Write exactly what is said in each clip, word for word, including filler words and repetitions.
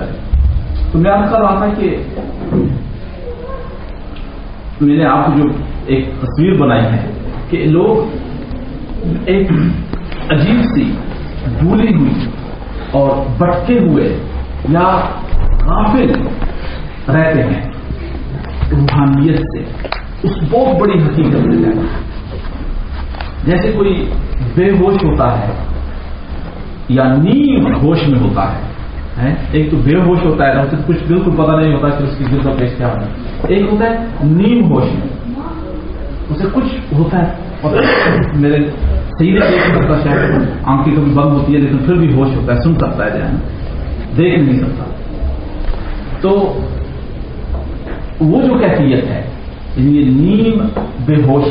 کریں. تو میں عرض کر رہا تھا کہ میں نے آپ کو جو ایک تصویر بنائی ہے کہ لوگ ایک عجیب سی بھولی ہوئی اور بٹکے ہوئے یا غافل رہتے ہیں روحانیت سے، اس بہت بڑی حقیقت سے جانا. جیسے کوئی بے ہوش ہوتا ہے یا نیم ہوش میں ہوتا ہے. ایک تو بے ہوش ہوتا ہے، اسے کچھ بالکل پتہ نہیں ہوتا کہ اس کی زندہ پیش کیا ہوتا ہے. ایک ہوتا ہے نیم ہوش میں، اسے کچھ ہوتا ہے میرے صحیح نہیں دیکھ سکتا، شاید آنکھیں کبھی بند ہوتی ہے لیکن پھر بھی ہوش ہوتا ہے، سن سکتا ہے، جانا دیکھ نہیں سکتا. تو وہ جو کیفیت ہے یعنی یہ نیم بے ہوش.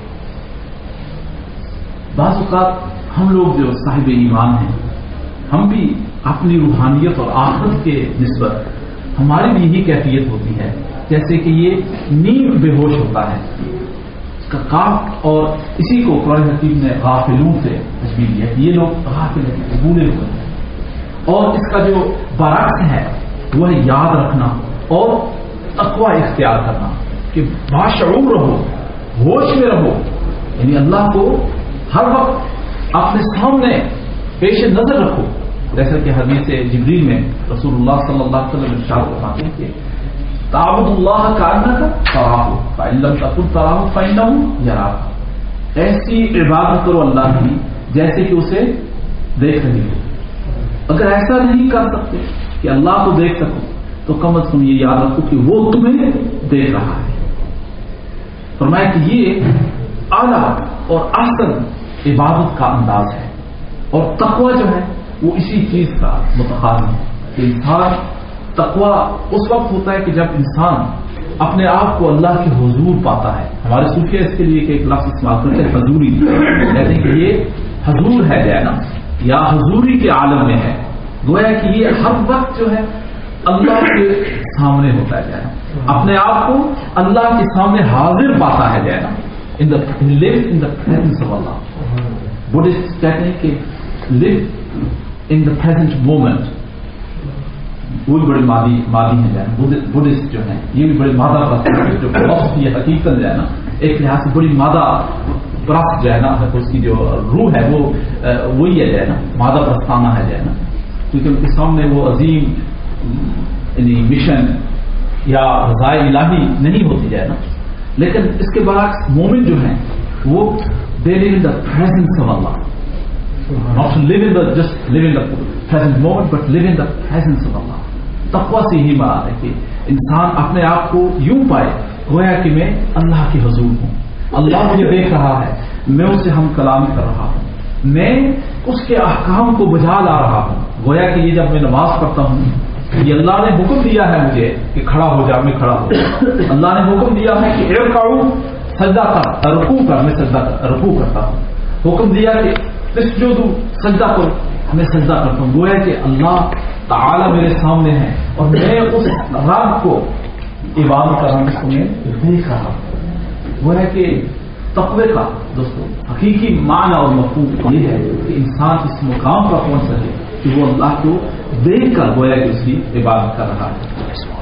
بعض اوقات ہم لوگ جو صاحب ایمان ہیں ہم بھی اپنی روحانیت اور آخرت کے نسبت ہماری بھی یہی کیفیت ہوتی ہے جیسے کہ یہ نیم بے ہوش ہوتا ہے. اس کا کاف اور اسی کو قرآن حکیم نے غافلوں سے تشبیہ دیا کہ یہ لوگ غافل ہیں، بھولے ہوئے ہیں. اور اس کا جو برعکس ہے وہ ہے یاد رکھنا اور تقوی اختیار کرنا کہ باشعور رہو، ہوش میں رہو، یعنی اللہ کو ہر وقت اپنے سامنے پیش نظر رکھو. جیسا کہ حدیث جبریل میں رسول اللہ صلی اللہ علیہ وسلم ارشاد فرماتے ہیں کہ تعبد اللہ کأنک تراہ فإن لم تکن تراہ فإنہ یراک. ایسی عبادت کرو اللہ کی جیسے کہ اسے دیکھ رہی ہو. اگر ایسا نہیں کر سکتے کہ اللہ کو دیکھ سکو تو کم از کم یہ یاد رکھو کہ وہ تمہیں دیکھ رہا ہے. فرمایا کہ یہ اعلیٰ اور احسن عبادت کا انداز ہے. اور تقوی جو ہے وہ اسی چیز کا متقاضی ہے کہ انسان تقوی اس وقت ہوتا ہے کہ جب انسان اپنے آپ کو اللہ کے حضور پاتا ہے. ہمارے صوفیہ اس کے لیے کہ ایک لفظ استعمال کرتے ہیں حضوری، کہتے ہیں کہ یہ حضور ہے جو ہے نا یا حضوری کے عالم میں ہے. گویا کہ یہ ہر وقت جو ہے اللہ کے سامنے ہوتا ہے جو ہے اپنے آپ کو اللہ کے سامنے حاضر پاتا ہے جو ہے نا in the live in the presence of Allah. Buddhist کہتے ہیں کہ live in the present moment. وہ بھی بڑے مادی مادی ہیں جو ہے بدھسٹ جو ہیں یہ بھی بڑے مادہ پرست جو فلسفی ہے حقیقت جو ہے نا ایک لحاظ سے بڑی مادہ پرست جو ہے نا اس کی جو روح ہے وہ وہی ہے جو ہے نا مادہ پرستانہ ہے جو ہے نا کیونکہ ان کے سامنے وہ عظیم یعنی مشن یا رضائے الہی نہیں ہوتی جو ہے نا. لیکن اس کے برعکس مومن جو ہیں وہ they live in the presence of Allah, not live in the just live in the present moment but live in the presence of Allah. تقوی سے ہی مراد ہے کہ انسان اپنے آپ کو یوں پائے گویا کہ میں اللہ کے حضور ہوں، اللہ مجھے دیکھ رہا ہے، میں اس سے ہم کلام کر رہا ہوں، میں اس کے احکام کو بجا لا رہا ہوں. گویا کہ یہ جب میں نماز پڑھتا ہوں یہ اللہ نے حکم دیا ہے مجھے کہ کھڑا ہو جا، میں کھڑا ہو. اللہ نے حکم دیا ہے کہ ارکعوا سجدہ کر، رکوع کر، میں سجدہ رکوع کرتا ہوں. حکم دیا کہ اسجدوا سجدہ کرو، میں سجدہ کرتا ہوں. گویا کہ اللہ تعالی میرے سامنے ہے اور میں اس رب کو عبادت کر رہا ہوں جس کو میں دیکھ رہا ہوں. گویا کہ تقوی کا دوستو حقیقی معنی اور مفہوم یہ ہے کہ انسان اس مقام پر پہنچ سکے کہ وہ اللہ کو دیکھ کر گویا کہ اس کی عبادت کر رہا ہے.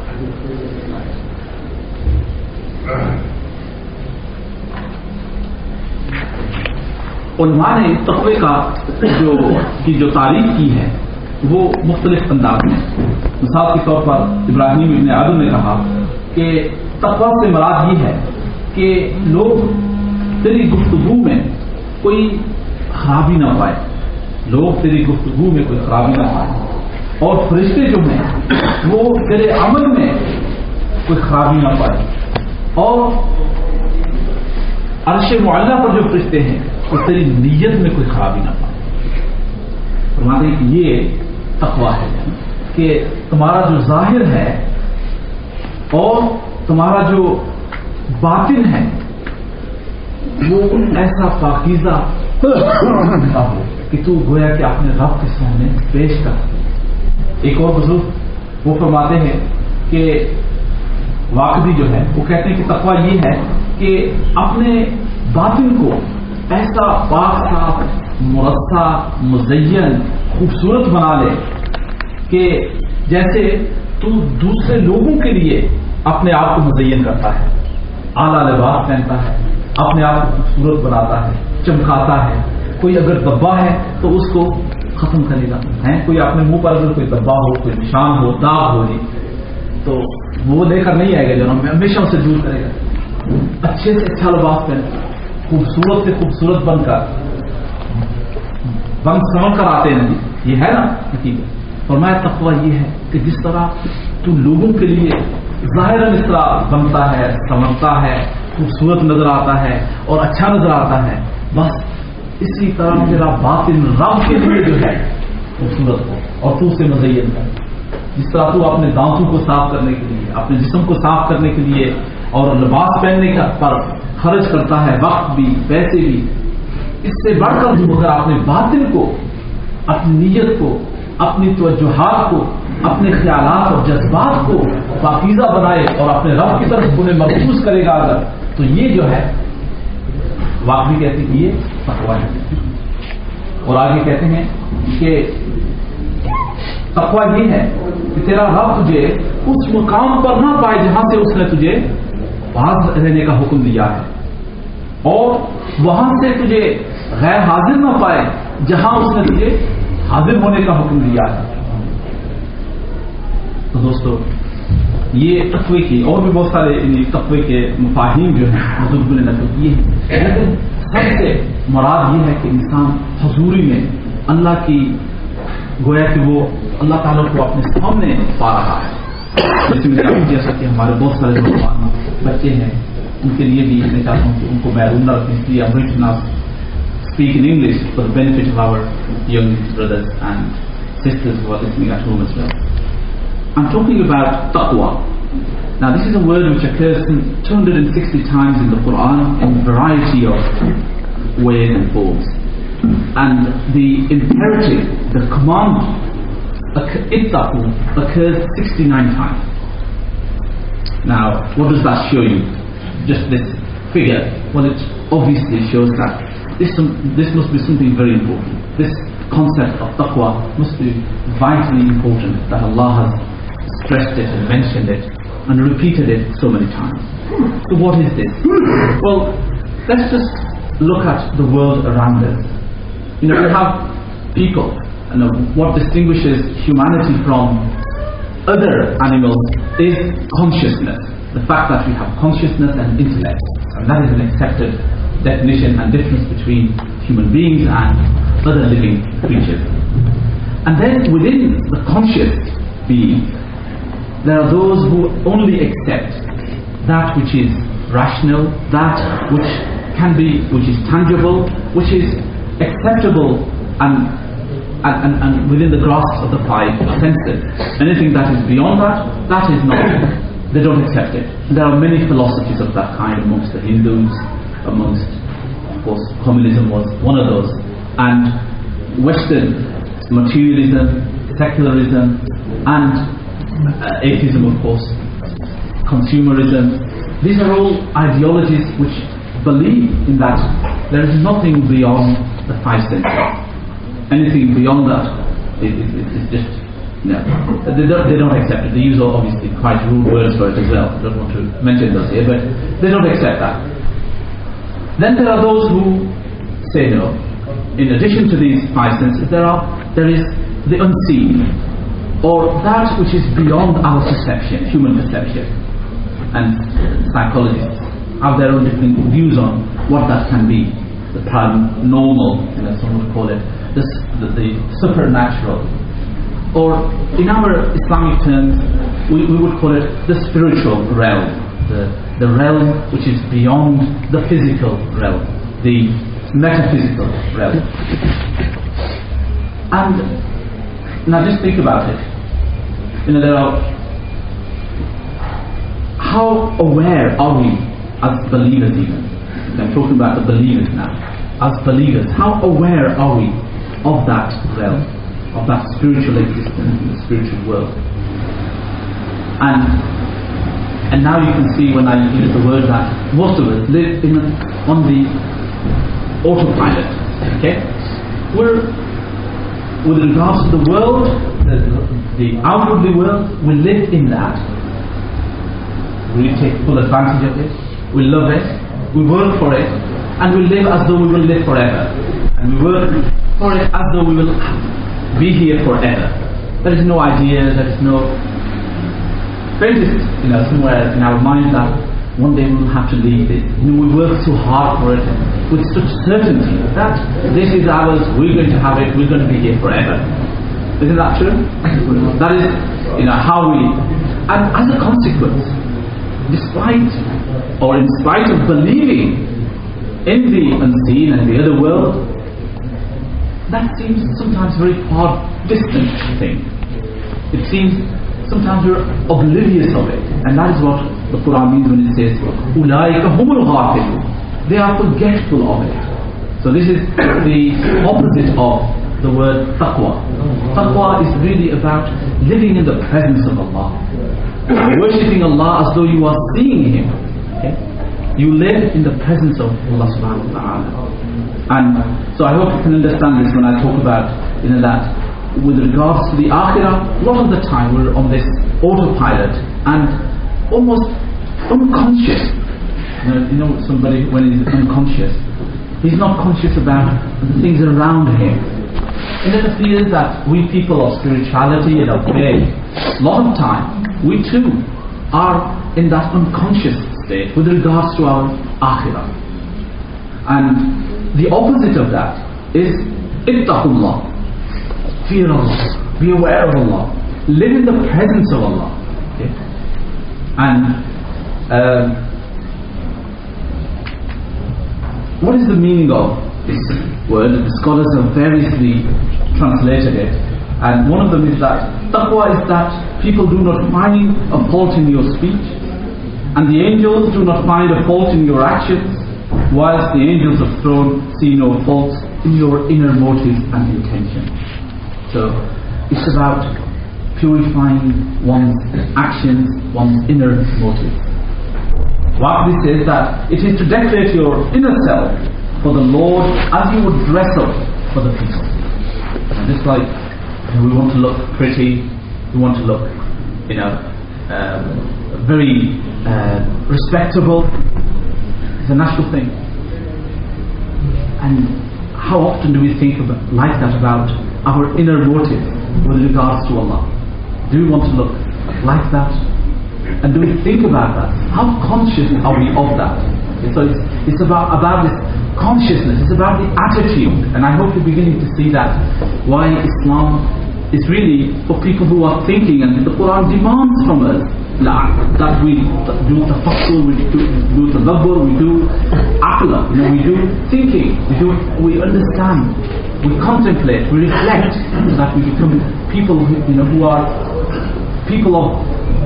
علماء نے تقوی کا جو کی جو تعریف کی ہے وہ مختلف انداز میں. مثال کے طور پر ابراہیم ابن آدم نے کہا کہ تقوی سے مراد یہ ہے کہ لوگ تیری گفتگو میں کوئی خرابی نہ پائے، لوگ تیری گفتگو میں کوئی خرابی نہ پائے، اور فرشتے جو ہیں وہ تیرے عمل میں کوئی خرابی نہ پائے، اور عرش معلیٰ پر جو فرشتے ہیں وہ تیری نیت میں کوئی خرابی نہ پائے. فرماتے ہیں کہ یہ تقویٰ ہے کہ تمہارا جو ظاہر ہے اور تمہارا جو باطن ہے وہ ایسا پاکیزہ ہو کہ تو گویا کہ اپنے رب کے سامنے پیش کر. ایک اور بزرگ وہ فرماتے ہیں کہ واقعی جو ہے وہ کہتے ہیں کہ تقویٰ یہ ہے کہ اپنے باطن کو ایسا پاک صاف مرصع مزین خوبصورت بنا لے کہ जैसे तू दूसरे लोगों के लिए अपने आप को मुज़य्यन करता है, आला लिबास पहनता है, अपने आप को खूबसूरत बनाता है, चमकाता है। कोई अगर दब्बा है तो उसको खत्म करेगा, है कोई अपने मुंह पर अगर कोई दब्बा हो, कोई निशान हो, दाग हो, तो वो लेकर नहीं आएगा, जो हमेशा उसे दूर करेगा। अच्छे से अच्छा लिबास पहन, खूबसूरत से खूबसूरत बनकर बन समझ कर आते हैं, ये है ना हकीकत। और मैं तक़वा ये है कि जिस तरह तू लोगों के लिए ज़ाहिरन इस तरह बनता है, समझता है, खूबसूरत नजर आता है और अच्छा नजर आता है, बस इसी तरह तेरा बातिन रब के लिए जो है खूबसूरत हो और तू उसे मुज़य्यन कर। जिस तरह तू अपने दांतों को साफ करने के लिए, अपने जिस्म को साफ करने के लिए और लिबास पहनने का पर खर्च करता है, वक्त भी, पैसे भी, इससे बढ़कर तू अगर अपने बातिन को, अपनी नीयत को, अपनी तवज्जुहात को, अपने ख्यालात और जज्बात को पाकीज़ा बनाए और अपने रब की तरफ उन्हें मरकूज करेगा अगर, तो ये जो है वाकई कहते हैं ये तक़वा है। और आगे कहते हैं कि तक़वा ये है कि तेरा रब तुझे उस मुकाम पर ना पाए जहां से उसने तुझे बाज रहने का हुक्म दिया है, और वहां से तुझे गैर हाजिर ना पाए जहां उसने तुझे हाजिर होने का हुक्म दिया है। तो दोस्तों, ये तक़वे की और भी बहुत सारे तक़वे के मफ़ाहीम जो हैं बुजुर्गों ने नक़ल किए हैं, लेकिन सबसे मुराद ये है कि इंसान हुज़ूरी में अल्लाह की, गोया कि वो अल्लाह ताला को अपने सामने पा रहा है। जैसा कि हमारे बहुत सारे नौजवान बच्चे हैं, उनके लिए भी मैं चाहता हूँ कि उनको महरूम न रखें, इसलिए I'm going to now speak in English for the benefit of our young brothers and sisters who are listening at home as well. I'm talking about taqwa. Now this is a word which occurs two hundred sixty times in the Quran in a variety of ways and forms. And the imperative, the command, ittaqu, occurs sixty-nine times. Now, what does that show you? Just this figure? Well, it obviously shows that this, this must be something very important. This concept of taqwa must be vitally important, that Allah has stressed it and mentioned it and repeated it so many times. So what is this? Well, let's just look at the world around us. You know, we have people, and what distinguishes humanity from other animals is consciousness. The fact that we have consciousness and intellect, and that is an accepted definition and difference between human beings and other living creatures. And then within the conscious being, there are those who only accept that which is rational, that which can be, which is tangible, which is acceptable and, and, and, and within the grasp of the five senses. Anything that is beyond that, that is not, they don't accept it. There are many philosophies of that kind amongst the Hindus, amongst, of course, communism was one of those, and Western materialism, secularism, and uh, atheism, of course, consumerism. These are all ideologies which believe in that there is nothing beyond the five senses. Anything beyond that is, is, is just, no, they don't, they don't accept it. They use obviously quite rude words for it as well. I don't want to mention those here, but they don't accept that. Then there are those who say no. In addition to these five senses, there are there is the unseen, or that which is beyond our perception, human perception. And psychologists have their own different views on what that can be. The paranormal, you know, some would call it, the, the, the supernatural. Or in our Islamic terms, we, we would call it the spiritual realm, the, the realm which is beyond the physical realm, the metaphysical realm. And now just think about it. You know, there are, how aware are we as believers even? I'm talking about the believers now. As believers, how aware are we of that realm, of that spiritual existence in the spiritual world? And and now you can see when I use the word that most of us live in a, on the autopilot. Okay, we're with regards to the world, the, the outwardly world, we live in that. We take full advantage of it, we love it, we work for it, and we live as though we will live forever. And we work for it as though we will be here forever. There is no idea, there is no faintest, you know, somewhere in our mind that one day we will have to leave it. You know, we work so hard for it with such certainty that this is ours, we're going to have it, we're going to be here forever. Isn't that true? That is, you know, how we, and as a consequence, despite or in spite of believing in the unseen and the other world, that seems sometimes very far distant thing. It seems sometimes we're oblivious of it, and that is what the Quran means when it says أُولَٰئِكَ هُمُ الْغَافِلُونَ. They are forgetful of it. So this is the opposite of the word taqwa. Taqwa is really about living in the presence of Allah, worshipping Allah as though you are seeing Him. Okay? You live in the presence of Allah subhanahu wa ta'ala. And so I hope you can understand this when I talk about, you know, that with regards to the akhirah, a lot of the time we're on this autopilot and almost unconscious. You know, you know somebody when he's unconscious, he's not conscious about the things around him. And it appears that we people of spirituality and of faith, a lot of time, we too are in that unconscious state with regards to our akhirah. And the opposite of that is ittaqullah, fear Allah, be aware of Allah, live in the presence of Allah. Okay? And uh, what is the meaning of this word? The scholars have variously translated it, and one of them is that taqwa is that people do not find a fault in your speech, and the angels do not find a fault in your actions, whilst the angels of throne see no faults in your inner motives and intention. So it's about purifying one's actions, one's inner motives. Waqdi says that it is to decorate your inner self for the Lord as you would dress up for the people. And just like, you know, we want to look pretty, we want to look, you know, um, very uh, respectable. It's a natural thing. And how often do we think about, like that about our inner motive with regards to Allah? Do we want to look like that? And do we think about that? How conscious are we of that? So it's, it's about, about this consciousness, it's about the attitude. And I hope you're beginning to see that why Islam is really for people who are thinking, and the Quran demands from us that we do tafakkur, we do, do tadabbur, we do aqla, you know, we do thinking, we do, we understand, we contemplate, we reflect, that we become people who, you know, who are people of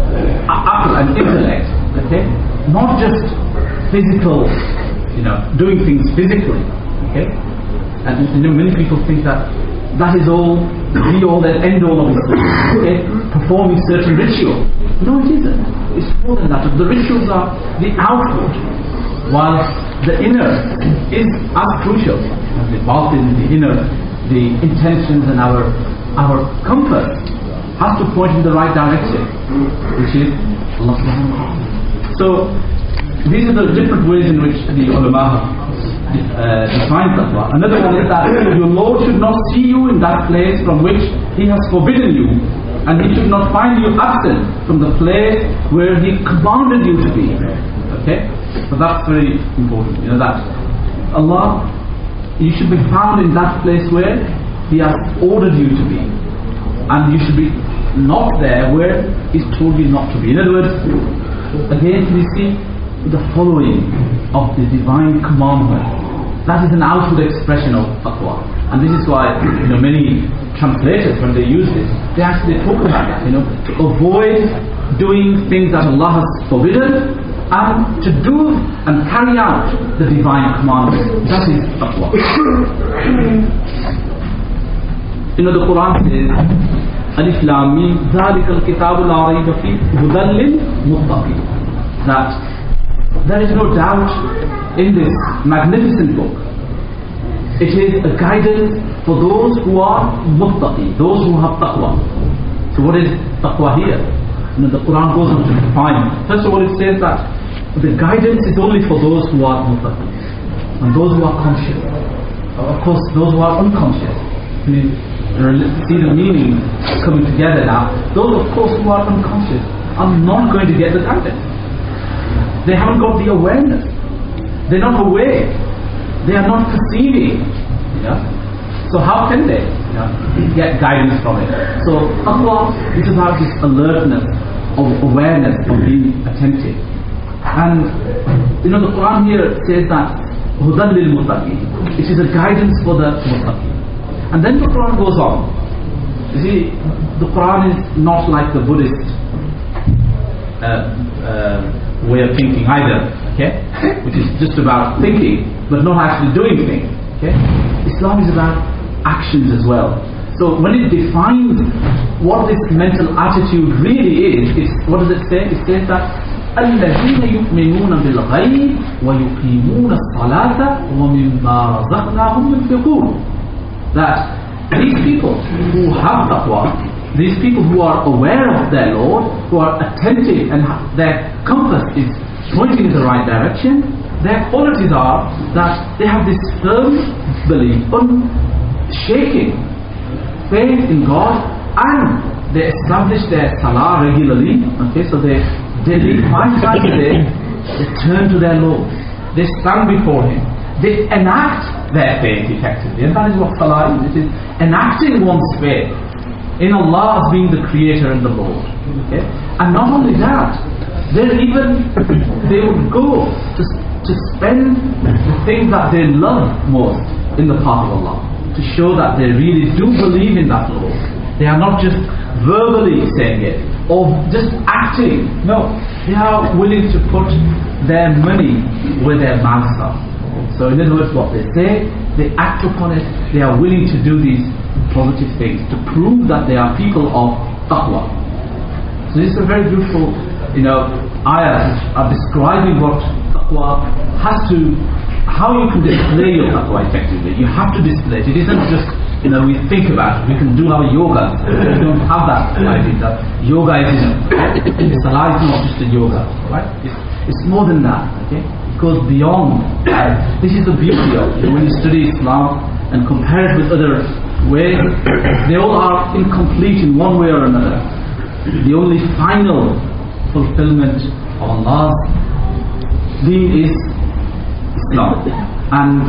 aql and intellect, okay? Not just physical, you know, doing things physically, okay? And you know, many people think that that is all, the all and end all of Islam, okay? Performing certain rituals. No, it isn't. It's more than that. The rituals are the outward, whilst the inner is as crucial as the batin, the inner, the intentions and our our compass has to point in the right direction, which is Allah subhanahu wa ta'ala. So these are the different ways in which the ulama uh, define taqwa. Another one is that your Lord should not see you in that place from which He has forbidden you, and He should not find you absent from the place where He commanded you to be. Okay? So that's very important. You know that Allah, you should be found in that place where He has ordered you to be, and you should be not there where He's told you not to be. In other words, again we see the following of the divine commandment. That is an outward expression of taqwa. And this is why, you know, many translators, when they use this, they actually talk about that, you know, to avoid doing things that Allah has forbidden, and to do and carry out the divine commandments. That is taqwa. You know, the Quran says, Alif Lam Mim, ذَلِكَ الْكِتَابُ لَا رَيْبَ فِيهِ هُدًى لِلْمُتَّقِينَ. That there is no doubt in this magnificent book. It is a guidance for those who are muttaqi, those who have taqwa. So what is taqwa here? You know, the Quran goes on to define. First of all, it says that the guidance is only for those who are muttaqi and those who are conscious. Of course, those who are unconscious, who see the meaning coming together now, those of course who are unconscious are not going to get the guidance. They haven't got the awareness. They're not aware. They are not perceiving. You know? So how can they, you know, get guidance from it? So taqwa is about this alertness, of awareness, of being attentive. And you know, the Quran here says that hudan lil muttaqin. It is a guidance for the muttaqin. And then the Quran goes on. You see, the Quran is not like the Buddhist uh, uh, way of thinking either, okay? Which is just about thinking, but not actually doing things, okay? Islam is about actions as well. So when it defines what this mental attitude really is, it's, what does it say? It says that الذين يؤمنون بالغيب ويقيمون الصلاة ومما رزقناهم ينفقون. That these people who have taqwa, these people who are aware of their Lord, who are attentive and their compass is pointing in the right direction, their qualities are that they have this firm belief, unshaking faith in God, and they establish their salah regularly. Okay, so they daily five times a day they turn to their Lord, they stand before Him, they enact their faith effectively, and that is what salah is. It is enacting one's faith in Allah as being the Creator and the Lord. Okay, and not only that, they even they would go to to spend the things that they love most in the path of Allah, to show that they really do believe in that Lord. They are not just verbally saying it or just acting. No, they are willing to put their money where their mouths are. So in other words, what they say, they act upon it. They are willing to do these positive things to prove that they are people of taqwa. So this is a very beautiful, you know, ayahs are describing what taqwa has to, how you can display your taqwa effectively. You have to display it. It isn't just, you know, we think about it. We can do our yoga. We don't have that idea that yoga is, salah is not just a yoga, right? It's, it's more than that, okay? It goes beyond. Uh, this is the beauty of it. When you study Islam and compare it with other ways, they all are incomplete in one way or another. The only final fulfillment of Allah's deen is Islam. And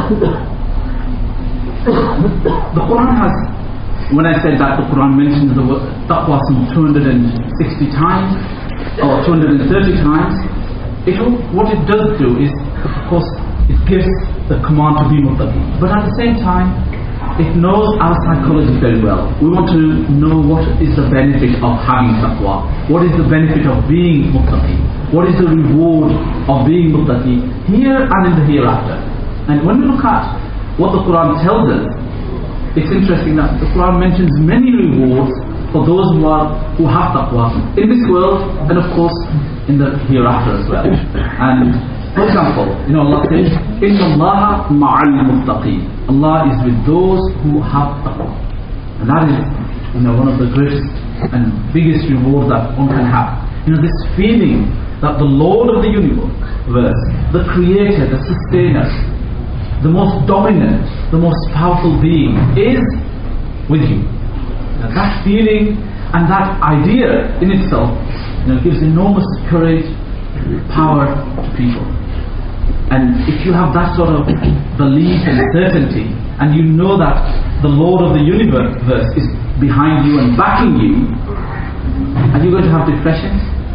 the Quran has, when I said that the Quran mentions the word taqwa some two hundred sixty times or two hundred thirty times, it will, what it does do is, of course, it gives the command to be muttaqi, but at the same time it knows our psychology very well. We want to know what is the benefit of having taqwa, what is the benefit of being muttaqi, what is the reward of being muttaqi here and in the hereafter. And when we look at what the Quran tells us, it's interesting that the Quran mentions many rewards for those who are who have taqwa in this world and of course in the hereafter as well. And for example, you know, Allah says, Inna Allaha ma'al muttaqeen. Allah is with those who have taqwa. And that is, you know, one of the greatest and biggest rewards that one can have. You know, this feeling that the Lord of the universe, the Creator, the Sustainer, the most dominant, the most powerful being is with you. Now, that feeling and that idea in itself, you know, gives enormous courage, power to people. And if you have that sort of belief and certainty, and you know that the Lord of the universe is behind you and backing you, are you going to have depression?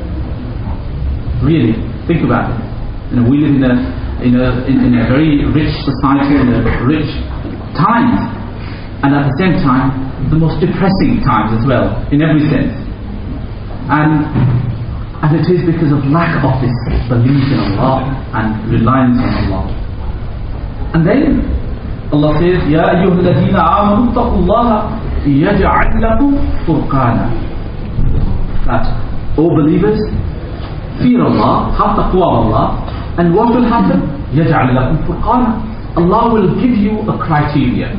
Really, think about it. You know, we live in a in a in, in a very rich society, in a rich times, and at the same time, the most depressing times as well, in every sense. And And it is because of lack of this belief in Allah and reliance on Allah. And then Allah says, Ya ayyuhal ladhina amanu taqullaha yaj'al lakum furqana. That, O believers, fear Allah, have taqwa of Allah, and what will happen? Yaj'al lakum furqana. Allah will give you a criteria.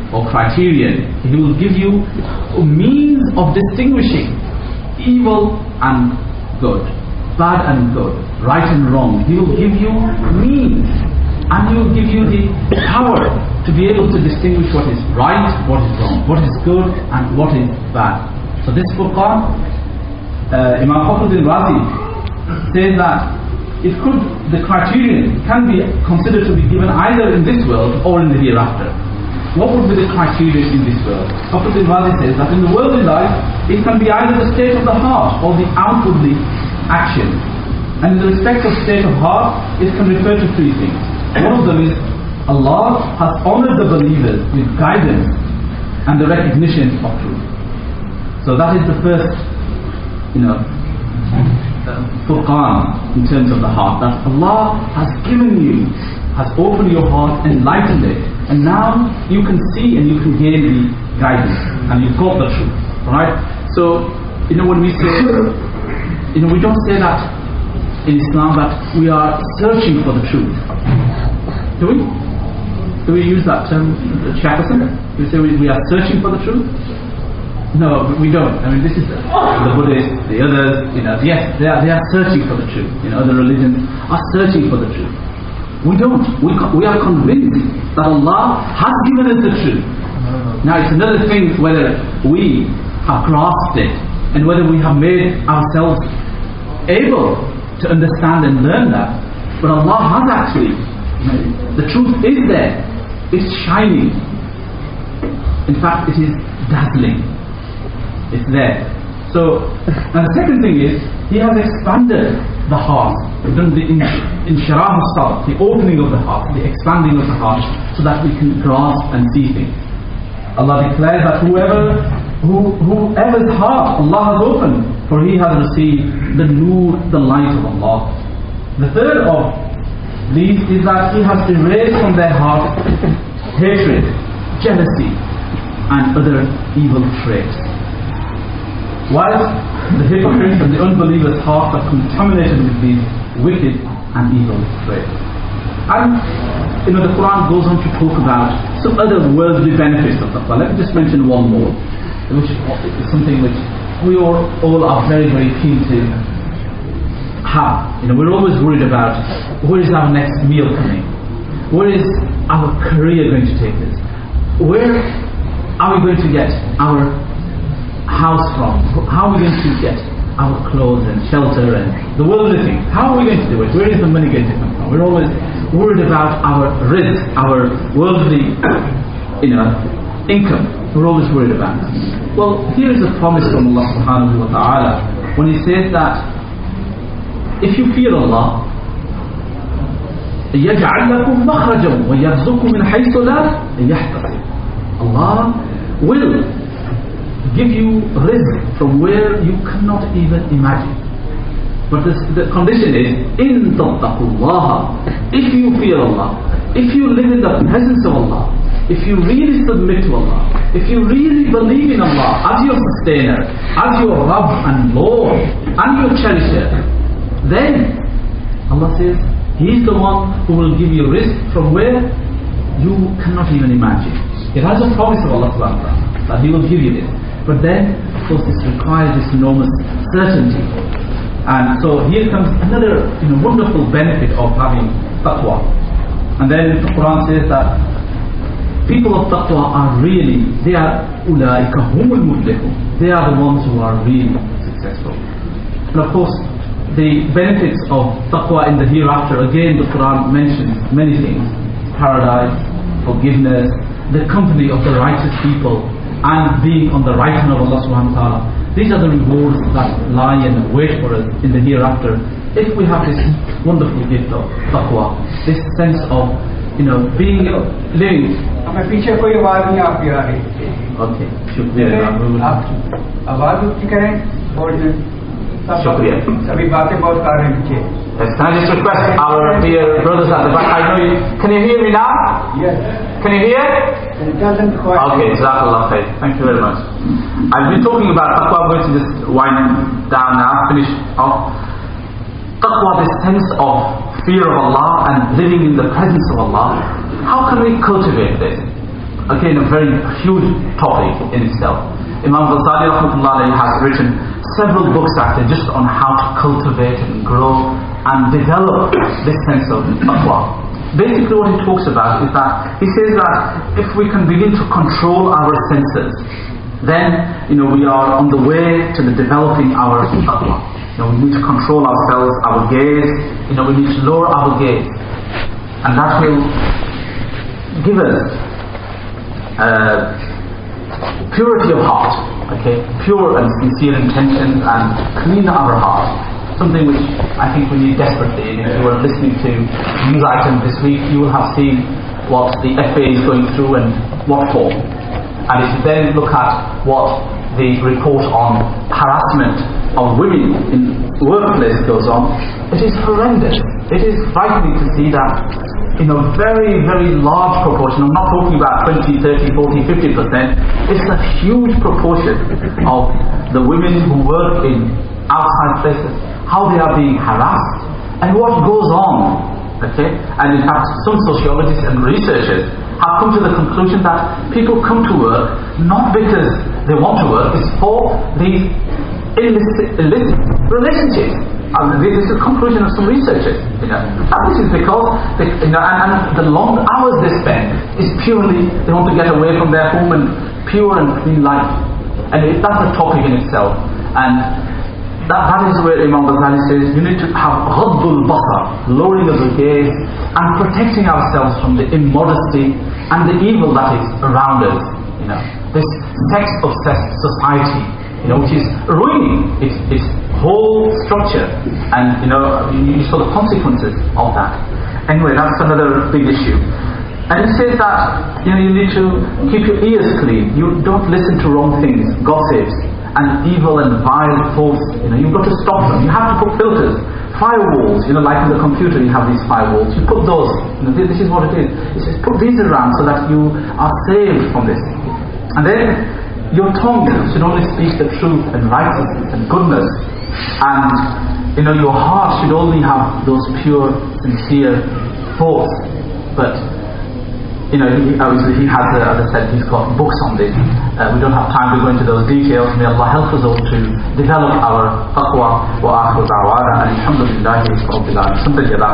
or criterion. He will give you a means of distinguishing evil and good, bad and good, right and wrong. He will give you means, and He will give you the power to be able to distinguish what is right, what is wrong, what is good and what is bad. So this Furqan, uh, Imam Fakhruddin Razi says that it could, the criterion can be considered to be given either in this world or in the hereafter. What would be the criterion in this world? Fakhruddin Razi says that in the worldly life, it can be either the state of the heart or the outwardly action. And in the respect of state of heart, it can refer to three things. One of them is Allah has honored the believers with guidance and the recognition of truth. So that is the first, you know, uh, Furqan in terms of the heart, that Allah has given you, has opened your heart, enlightened it, and now you can see and you can gain the guidance, and you've got the truth. Right? So, you know, when we say, you know, we don't say that in Islam that we are searching for the truth. Do we? Do we use that term, Shafasan? Do we say we, we are searching for the truth? No, we don't. I mean, this is the, the Buddhists, the others, you know, yes, they are, they are searching for the truth. You know, other religions are searching for the truth. We don't. We, we are convinced that Allah has given us the truth. Now, it's another thing whether we have grasped it and whether we have made ourselves able to understand and learn that. But Allah has actually, the truth is there. It's shining. In fact, it is dazzling. It's there. So, and the second thing is, He has expanded the heart, done the inshirah al-sadr, the opening of the heart, the expanding of the heart, so that we can grasp and see things. Allah declares that whoever, who, whoever's heart Allah has opened, for he has received the nur, the light of Allah. The third of these is that He has erased from their heart hatred, jealousy, and other evil traits. Whilst the hypocrites and the unbelievers' hearts are contaminated with these wicked and evil traits. And, you know, the Quran goes on to talk about some other worldly benefits of taqwa. Let me just mention one more, which is something which we all, all are very, very keen to have. You know, we're always worried about where is our next meal coming? Where is our career going to take us? Where are we going to get our house from? How are we going to get our clothes and shelter and the worldly things? How are we going to do it? Where is the money going to come from? We're always worried about our risk, our worldly, you know, income. We're always worried about it. Well, here is a promise from Allah subhanahu wa ta'ala when He says that if you fear Allah, يَجْعَلْ لَكُمْ مَخْرَجًا وَيَرْزُقُكُمْ مِنْ حَيْثُ لَا يَحْتَسِبُ. Allah will give you rizq from where you cannot even imagine. But this, the condition is, إِن تَتَّقُوا اللَّهَ, if you fear Allah, if you live in the presence of Allah, if you really submit to Allah, if you really believe in Allah as your sustainer, as your Rabb and Lord, and your cherisher, then Allah says He is the one who will give you rizq from where you cannot even imagine. It has a promise of Allah subhanahu wa ta'ala that He will give you this. But then, of course, this requires this enormous certainty. And so here comes another, you know, wonderful benefit of having taqwa. And then the Quran says that people of taqwa are really, they are ulaika humul muflihun. They are the ones who are really successful. And of course, the benefits of taqwa in the hereafter, again the Quran mentions many things. Paradise, forgiveness, the company of the righteous people, and being on the right hand of Allah subhanahu wa ta'ala. These are the rewards that lie and wait for us in the hereafter if we have this wonderful gift of taqwa, this sense of, you know, being living. पीछे कोई आवाज नहीं आपकी आ रही. Okay, शुक्रिया. आप आवाज ऊंची करें. शुक्रिया. सभी बातें बहुत कर रहे हैं पीछे. Yes, can I just request our dear brothers at the back? I know you. Can you hear me now? Yes. Can you hear? It doesn't quite. Okay, Jazakallah khair. Thank you very much. I've been talking about taqwa. I'm going to just wind down now, finish off. Taqwa, this sense of fear of Allah and living in the presence of Allah. How can we cultivate this? again, a very huge topic in itself. Imam Ghazali rahmatullah alayhi has written several books actually just on how to cultivate and grow and develop this sense of taqwa. Basically what he talks about is that he says that if we can begin to control our senses, then you know we are on the way to the developing our taqwa. You know, we need to control ourselves, our gaze, you know, we need to lower our gaze, and that will give us uh, purity of heart, okay, pure and sincere intentions, and clean our heart. Something which I think we need desperately. And if you were listening to news items this week, you will have seen what the F A is going through and what for. And if you then look at what the report on harassment of women in workplace goes on, it is horrendous. It is frightening to see that in a very, very large proportion, I'm not talking about twenty, thirty, forty, fifty percent, it's a huge proportion of the women who work in outside places, how they are being harassed and what goes on, okay? And in fact, some sociologists and researchers have come to the conclusion that people come to work not because they want to work, it's for these illicit, illicit relationships. And this is the conclusion of some researchers, you know. And this is because, they, you know, and, and the long hours they spend is purely, they want to get away from their home and pure and clean life. And it, that's a topic in itself. And that, that is where Imam Ghazali says, you need to have ghaddul basar, lowering of the gaze, and protecting ourselves from the immodesty and the evil that is around us, you know. This sex-obsessed society, you know, which is ruining its, its whole structure, and you know, you, you saw the consequences of that. Anyway, that's another big issue. And it says that you know you need to keep your ears clean. You don't listen to wrong things, gossips, and evil and vile thoughts. You know, you've got to stop them. You have to put filters, firewalls. You know, like in the computer, you have these firewalls. You put those. You know, this is what it is. It says put these around so that you are saved from this. And then your tongue should only speak the truth and righteousness and goodness, and you know your heart should only have those pure, sincere thoughts. But you know, he, obviously he has, uh, as I said, he's got books on this. Uh, we don't have time to go into those details. May Allah help us all to develop our taqwa. Wa akhiru da'wana alhamdulillahi rabbil alamin.